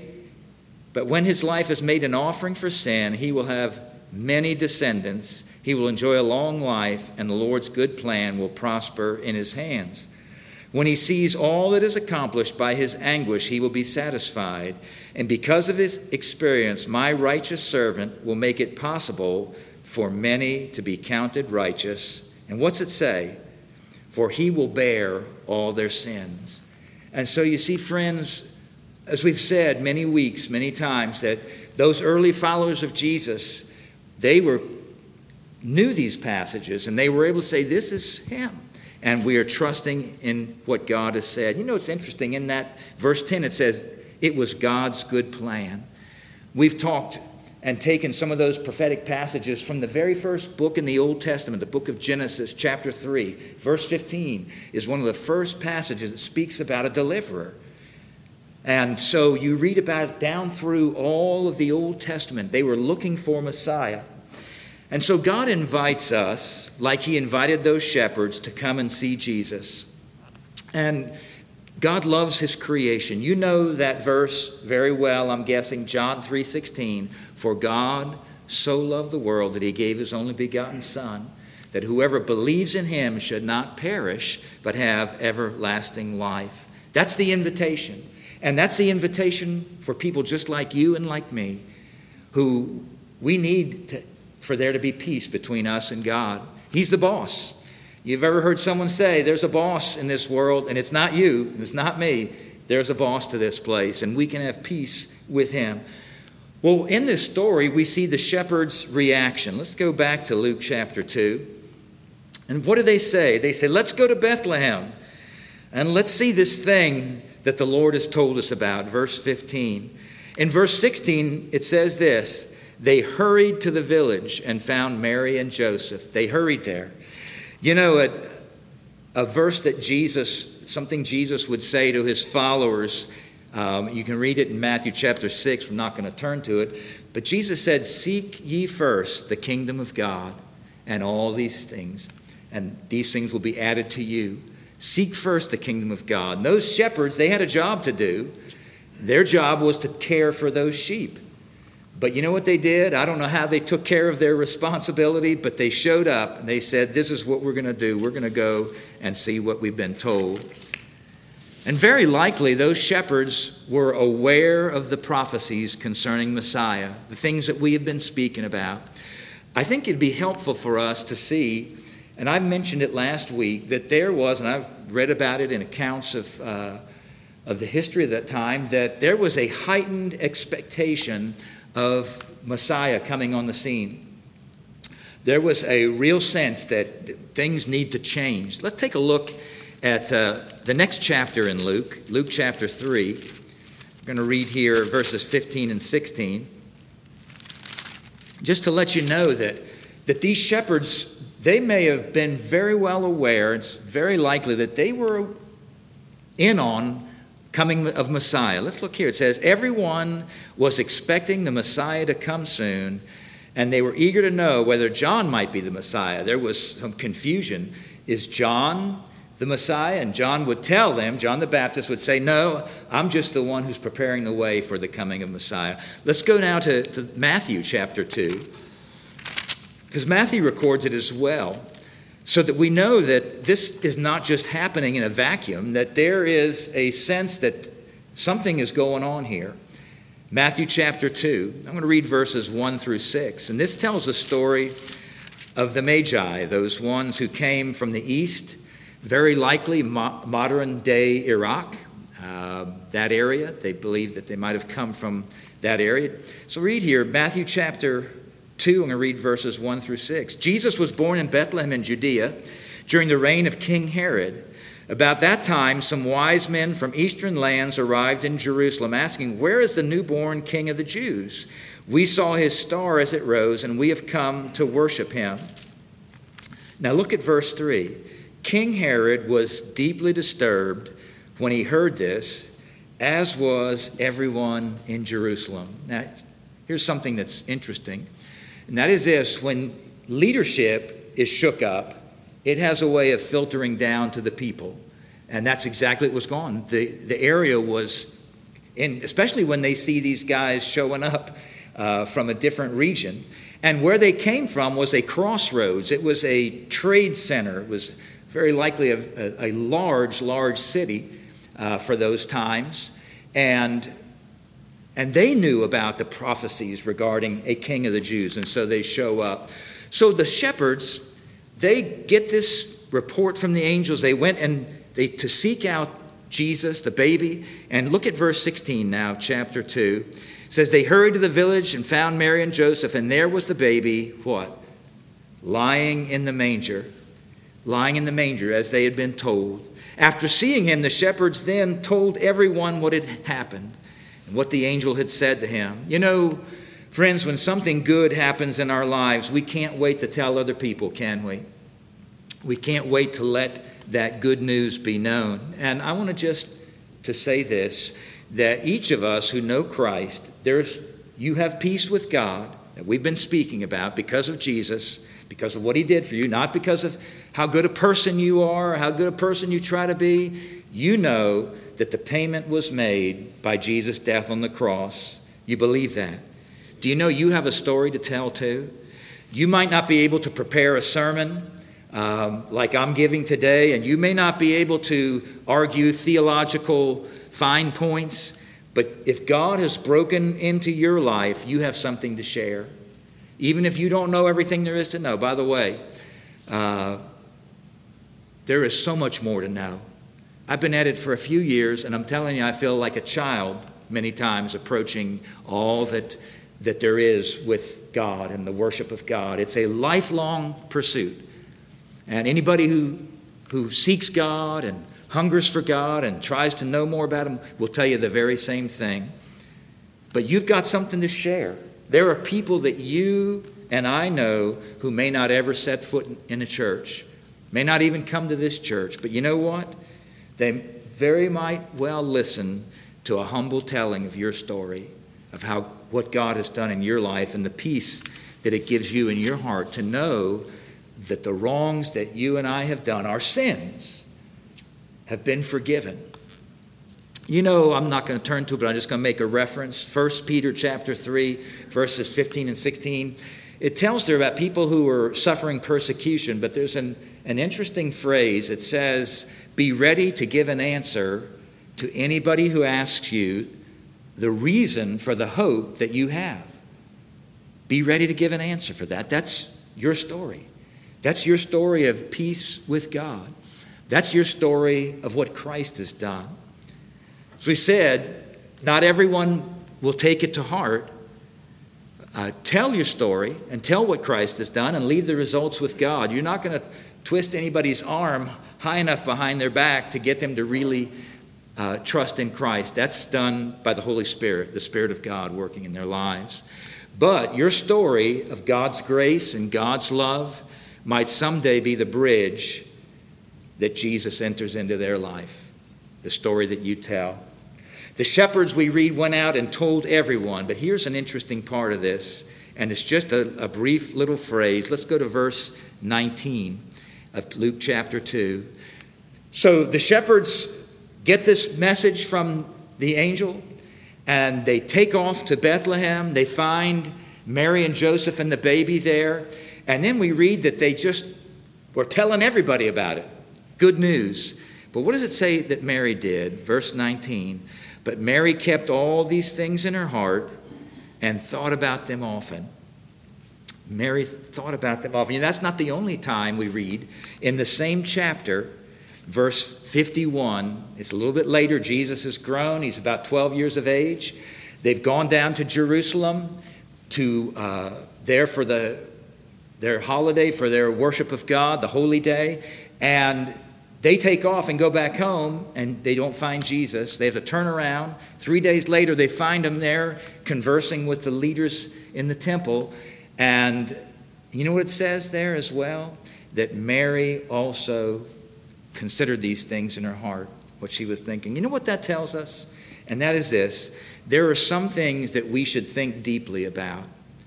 his life is made an offering for sin, he will have many descendants. He will enjoy a long life, and the Lord's good plan will prosper in his hands. When he sees all that is accomplished by his anguish, he will be satisfied. And because of his experience, my righteous servant will make it possible for many to be counted righteous." And what's it say? "For he will bear all their sins." And so you see, friends, as we've said many weeks, many times, that those early followers of Jesus, they knew these passages, and they were able to say, this is him. And we are trusting in what God has said. You know, it's interesting. In that verse 10, it says, it was God's good plan. We've talked and taken some of those prophetic passages from the very first book in the Old Testament, the book of Genesis, chapter 3. Verse 15 is one of the first passages that speaks about a deliverer. And so you read about it down through all of the Old Testament. They were looking for Messiah. And so God invites us, like he invited those shepherds, to come and see Jesus. And God loves his creation. You know that verse very well, I'm guessing, John 3:16. "For God so loved the world that he gave his only begotten Son, that whoever believes in him should not perish, but have everlasting life." That's the invitation. And that's the invitation for people just like you and like me, who we need for there to be peace between us and God. He's the boss. You've ever heard someone say, there's a boss in this world, and it's not you, and it's not me. There's a boss to this place, and we can have peace with him. Well, in this story, we see the shepherds' reaction. Let's go back to Luke chapter 2. And what do they say? They say, let's go to Bethlehem, and let's see this thing that the Lord has told us about. Verse 15. In verse 16, it says this: they hurried to the village and found Mary and Joseph. They hurried there. You know, a verse that something Jesus would say to his followers. You can read it in Matthew chapter 6. We're not going to turn to it. But Jesus said, "Seek ye first the kingdom of God, and all these things, and these things will be added to you." Seek first the kingdom of God. And those shepherds, they had a job to do. Their job was to care for those sheep. But you know what they did? I don't know how they took care of their responsibility, but they showed up and they said, "This is what we're going to do. We're going to go and see what we've been told." And very likely those shepherds were aware of the prophecies concerning Messiah, the things that we have been speaking about. I think it'd be helpful for us to see, and I mentioned it last week, that there was, and I've read about it in accounts of the history of that time, that there was a heightened expectation of Messiah coming on the scene. There was a real sense that things need to change. Let's take a look at the next chapter in Luke, Luke chapter 3. I'm going to read here verses 15 and 16. Just to let you know that these shepherds, they may have been very well aware, it's very likely that they were in on coming of Messiah. Let's look here. It says, "Everyone was expecting the Messiah to come soon, and they were eager to know whether John might be the Messiah." There was some confusion. Is John the Messiah? And John would tell them, John the Baptist would say, "No, I'm just the one who's preparing the way for the coming of Messiah." Let's go now to Matthew chapter 2, because Matthew records it as well, so that we know that this is not just happening in a vacuum, that there is a sense that something is going on here. Matthew chapter 2, I'm going to read verses 1 through 6, and this tells the story of the Magi, those ones who came from the east, very likely modern-day Iraq, that area. They believe that they might have come from that area. So read here, Matthew chapter 2, I'm going to read verses 1 through 6. "Jesus was born in Bethlehem in Judea during the reign of King Herod. About that time, some wise men from eastern lands arrived in Jerusalem, asking, 'Where is the newborn King of the Jews? We saw his star as it rose, and we have come to worship him.'" Now look at verse 3. "King Herod was deeply disturbed when he heard this, as was everyone in Jerusalem." Now, here's something that's interesting, and that is this: when leadership is shook up, it has a way of filtering down to the people, and that's exactly what was going on. The area was, especially when they see these guys showing up from a different region, and where they came from was a crossroads. It was a trade center. It was very likely a large city for those times. And they knew about the prophecies regarding a king of the Jews, and so they show up. So the shepherds, they get this report from the angels. They went to seek out Jesus, the baby. And look at verse 16 now, chapter 2. It says, "They hurried to the village and found Mary and Joseph, and there was the baby," what? "Lying in the manger." Lying in the manger, as they had been told. After seeing him, the shepherds then told everyone what had happened and what the angel had said to him. You know, friends, when something good happens in our lives, we can't wait to tell other people, can we? We can't wait to let that good news be known. And I want to say this, that each of us who know Christ, you have peace with God that we've been speaking about because of Jesus, because of what he did for you, not because of how good a person you are, or how good a person you try to be. You know that the payment was made by Jesus' death on the cross. You believe that. Do you know you have a story to tell too? You might not be able to prepare a sermon like I'm giving today, and you may not be able to argue theological fine points, but if God has broken into your life, you have something to share. Even if you don't know everything there is to know. By the way, there is so much more to know. I've been at it for a few years, and I'm telling you, I feel like a child many times approaching all that there is with God and the worship of God. It's a lifelong pursuit. And anybody who seeks God and hungers for God and tries to know more about him will tell you the very same thing. But you've got something to share. There are people that you and I know who may not ever set foot in a church, may not even come to this church, but you know what? They very might well listen to a humble telling of your story, of what God has done in your life and the peace that it gives you in your heart to know that the wrongs that you and I have done, our sins, have been forgiven. You know, I'm not going to turn to it, but I'm just going to make a reference. 1 Peter chapter 3, verses 15 and 16. It tells there about people who are suffering persecution, but there's an interesting phrase. It says, be ready to give an answer to anybody who asks you the reason for the hope that you have. Be ready to give an answer for that. That's your story. That's your story of peace with God. That's your story of what Christ has done. As we said, not everyone will take it to heart. Tell your story and tell what Christ has done and leave the results with God. You're not going to twist anybody's arm high enough behind their back to get them to really trust in Christ. That's done by the Holy Spirit, the Spirit of God working in their lives. But your story of God's grace and God's love might someday be the bridge that Jesus enters into their life, the story that you tell. The shepherds, we read, went out and told everyone. But here's an interesting part of this, and it's just a brief little phrase. Let's go to verse 19 of Luke chapter 2. So the shepherds get this message from the angel, and they take off to Bethlehem. They find Mary and Joseph and the baby there. And then we read that they just were telling everybody about it. Good news. But what does it say that Mary did? Verse 19. But Mary kept all these things in her heart and thought about them often. Mary thought about them often. And that's not the only time we read. In the same chapter, verse 51, it's a little bit later. Jesus has grown. He's about 12 years of age. They've gone down to Jerusalem to there for their holiday, for their worship of God, the holy day. And they take off and go back home, and they don't find Jesus. They have to turn around. 3 days later, they find him there conversing with the leaders in the temple. And you know what it says there as well? That Mary also considered these things in her heart, what she was thinking. You know what that tells us? And that is this. There are some things that we should think deeply about.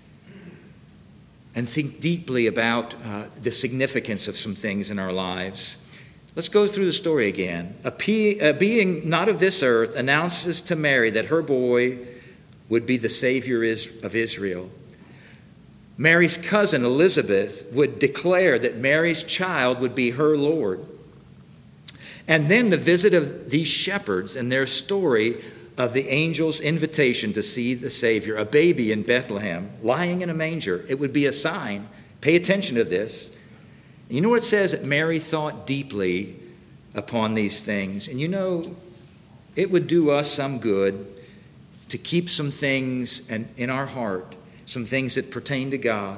And think deeply about the significance of some things in our lives. Let's go through the story again. A being not of this earth announces to Mary that her boy would be the Savior of Israel. Mary's cousin Elizabeth would declare that Mary's child would be her Lord. And then the visit of these shepherds and their story of the angel's invitation to see the Savior, a baby in Bethlehem, lying in a manger. It would be a sign. Pay attention to this. You know what it says? That Mary thought deeply upon these things. And you know, it would do us some good to keep some things in our heart, some things that pertain to God.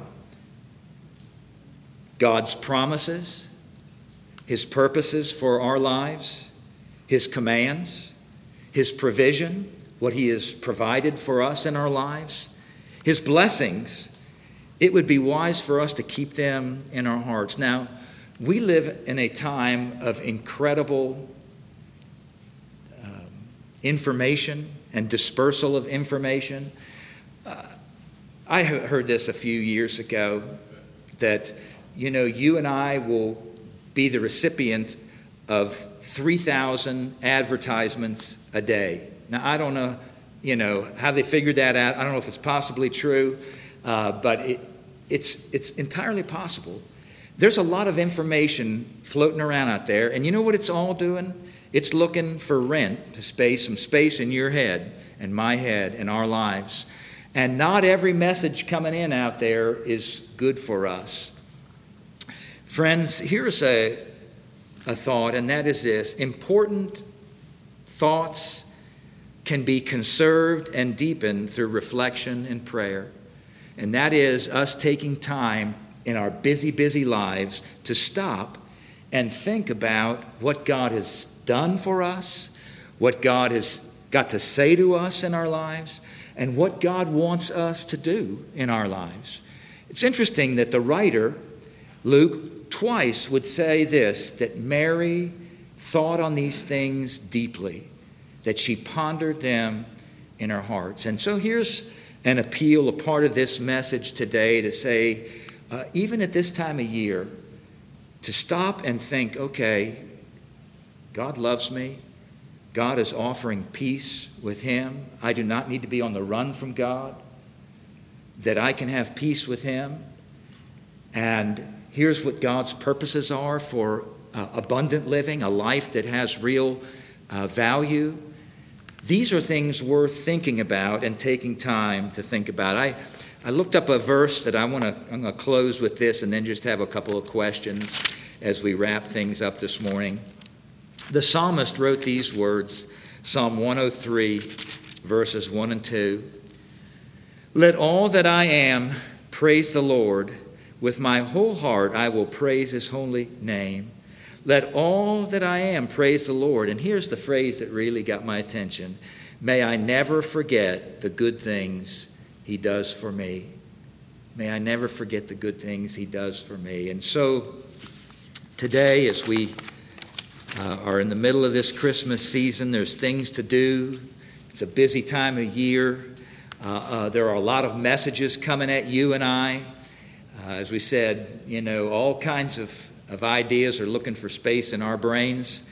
God's promises, his purposes for our lives, his commands, his provision, what he has provided for us in our lives, his blessings. It would be wise for us to keep them in our hearts. Now, we live in a time of incredible information and dispersal of information. I heard this a few years ago that, you know, you and I will be the recipient of 3,000 advertisements a day. Now, I don't know, how they figured that out. I don't know if it's possibly true, but it's entirely possible. There's a lot of information floating around out there, and you know what it's all doing? It's looking for rent to some space in your head and my head and our lives. And not every message coming in out there is good for us. Friends, here's a thought, and that is this. Important thoughts can be conserved and deepened through reflection and prayer. And that is us taking time in our busy, busy lives to stop and think about what God has done for us, what God has got to say to us in our lives, and what God wants us to do in our lives. It's interesting that the writer, Luke, twice would say this, that Mary thought on these things deeply, that she pondered them in her hearts. And so here's an appeal, a part of this message today, to say, even at this time of year, to stop and think, okay, God loves me. God is offering peace with him. I do not need to be on the run from God, that I can have peace with him. And here's what God's purposes are for abundant living, a life that has real value. These are things worth thinking about and taking time to think about. I looked up a verse that I'm going to close with this and then just have a couple of questions as we wrap things up this morning. The psalmist wrote these words, Psalm 103, verses 1 and 2. Let all that I am praise the Lord. With my whole heart I will praise his holy name. Let all that I am praise the Lord. And here's the phrase that really got my attention. May I never forget the good things he does for me. May I never forget the good things he does for me. And so today, as we are in the middle of this Christmas season, there's things to do. It's a busy time of year. There are a lot of messages coming at you and I. As we said, all kinds of ideas are looking for space in our brains.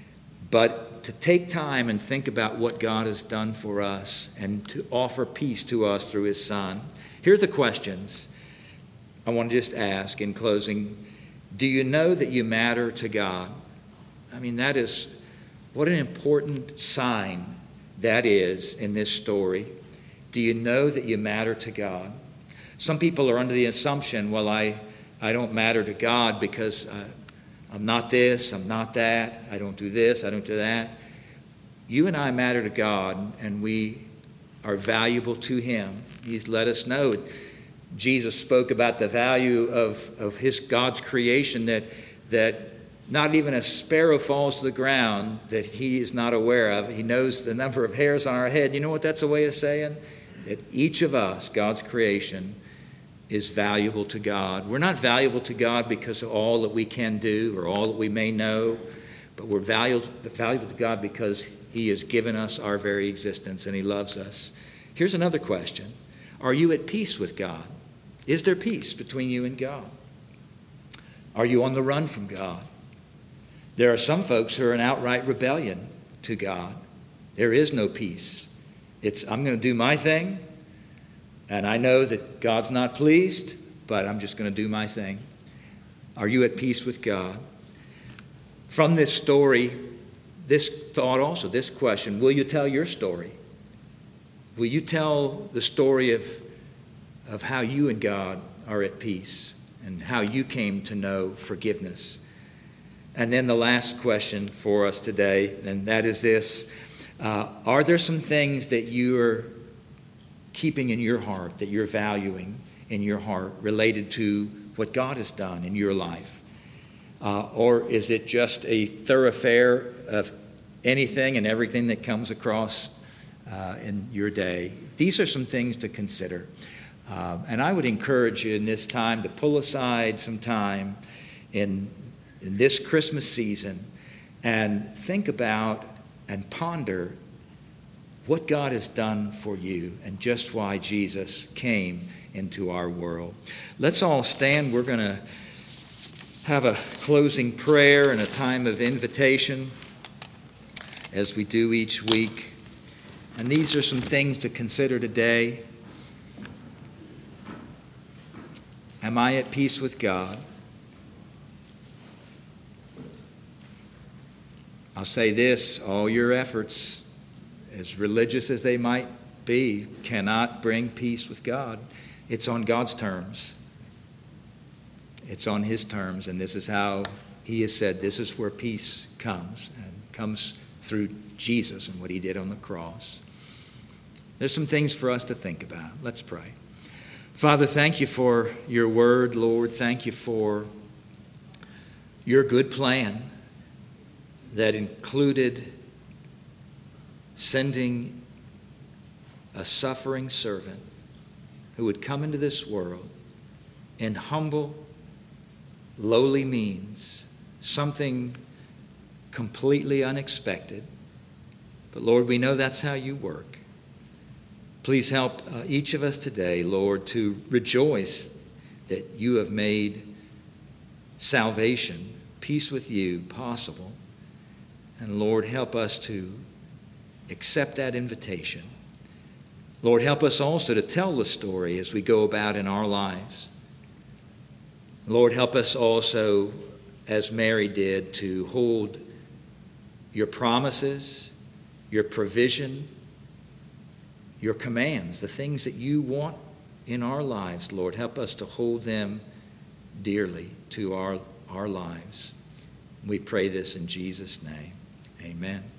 But to take time and think about what God has done for us and to offer peace to us through his Son. Here are the questions I want to just ask in closing. Do you know that you matter to God? I mean, that is, what an important sign that is in this story. Do you know that you matter to God? Some people are under the assumption, well, I don't matter to God because I'm not this, I'm not that, I don't do this, I don't do that. You and I matter to God, and we are valuable to him. He's let us know. Jesus spoke about the value of his God's creation, that not even a sparrow falls to the ground that he is not aware of. He knows the number of hairs on our head. You know what that's a way of saying? That each of us, God's creation, is valuable to God. We're not valuable to God because of all that we can do or all that we may know, but we're valuable to God because he has given us our very existence and he loves us. Here's another question. Are you at peace with God? Is there peace between you and God? Are you on the run from God? There are some folks who are in outright rebellion to God. There is no peace. It's, I'm going to do my thing, and I know that God's not pleased, but I'm just going to do my thing. Are you at peace with God? From this story, this thought also, this question, will you tell your story? Will you tell the story of how you and God are at peace and how you came to know forgiveness? And then the last question for us today, and that is this. Are there some things that you're keeping in your heart, that you're valuing in your heart related to what God has done in your life? Or is it just a thoroughfare of anything and everything that comes across in your day? These are some things to consider. And I would encourage you in this time to pull aside some time in this Christmas season and think about and ponder what God has done for you and just why Jesus came into our world. Let's all stand. We're going to have a closing prayer and a time of invitation as we do each week. And these are some things to consider today. Am I at peace with God? I'll say this, all your efforts, as religious as they might be, cannot bring peace with God. It's on God's terms. It's on his terms, and this is how he has said this is where peace comes, and comes through Jesus and what he did on the cross. There's some things for us to think about. Let's pray. Father, thank you for your word, Lord. Thank you for your good plan that included sending a suffering servant who would come into this world in humble, lowly means, something completely unexpected. But Lord, we know that's how you work. Please help each of us today, Lord, to rejoice that you have made salvation, peace with you, possible. And Lord, help us to accept that invitation. Lord, help us also to tell the story as we go about in our lives. Lord, help us also, as Mary did, to hold your promises, your provision, your commands, the things that you want in our lives, Lord. Help us to hold them dearly to our lives. We pray this in Jesus' name. Amen.